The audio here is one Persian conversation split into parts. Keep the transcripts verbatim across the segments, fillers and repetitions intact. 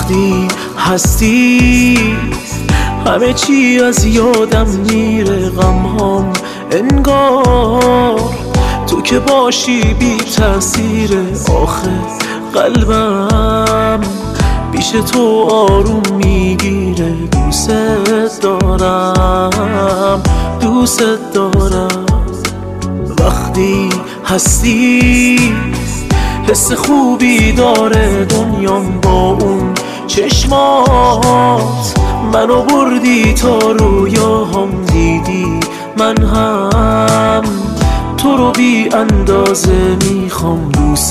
وقتی هستی همه چی از یادم میره، غمهام انگار تو که باشی بی تأثیره. آخه قلبم پیش تو آروم میگیره. دوست دارم دوست دارم وقتی هستی، حس خوبی داره دنیام با اون چشمات. منو بردی تا رویاهام دیدی، من هم تو رو بی اندازه میخوام. دوست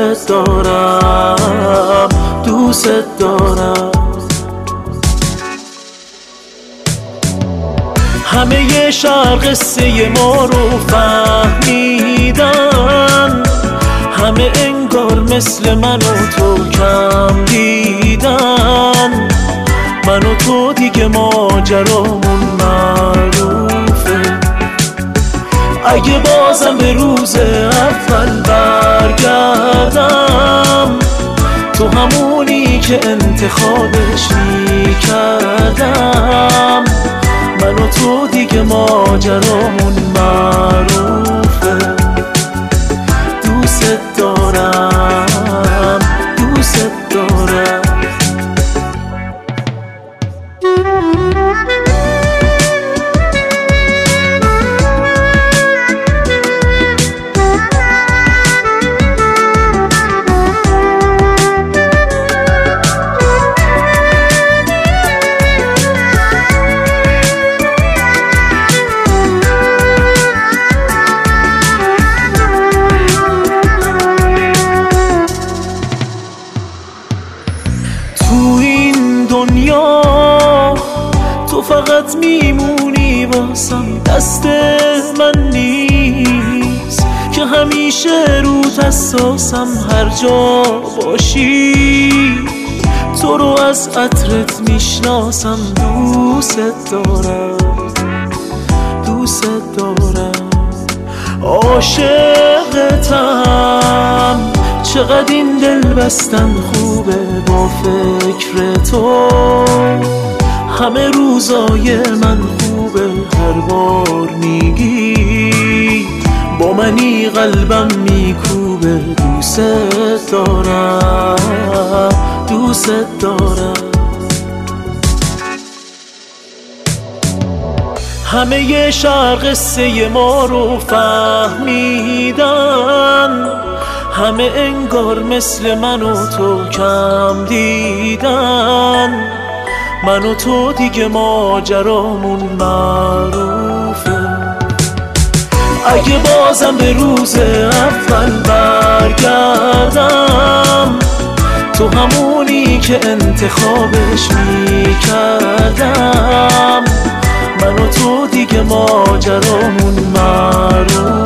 دارم دوست دارم. همه شهر قصه ما رو فهمیدن، همه انگار مثل من و تو کم دیدن. من و تو دیگه ماجرامون معروفه. اگه بازم به روز اول برگردم، تو همونی که انتخابش میکردم. من و تو دیگه ماجرامون معروفه. دوست دارم دوست دارم. تو این دنیا تو فقط میمونی واسم، دست من نیست که همیشه روت حساسم. هر جا باشی تو رو از عطرت میشناسم. دوست دارم دوست دارم عاشقتم. چقدر این دل بستن خوبه با فکر تو. همه روزای من خوبه، هر بار میگی با منی قلبم میکوبه. دوست دارم دوست دارم. همه شهر قصه ما رو فهمیدن، همه انگار مثل من و تو کم دیدن. من و تو دیگه ماجرامون معروفه. اگه بازم به روز اول برگردم، تو همونی که انتخابش میکردم. من و تو دیگه ماجرامون معروفه.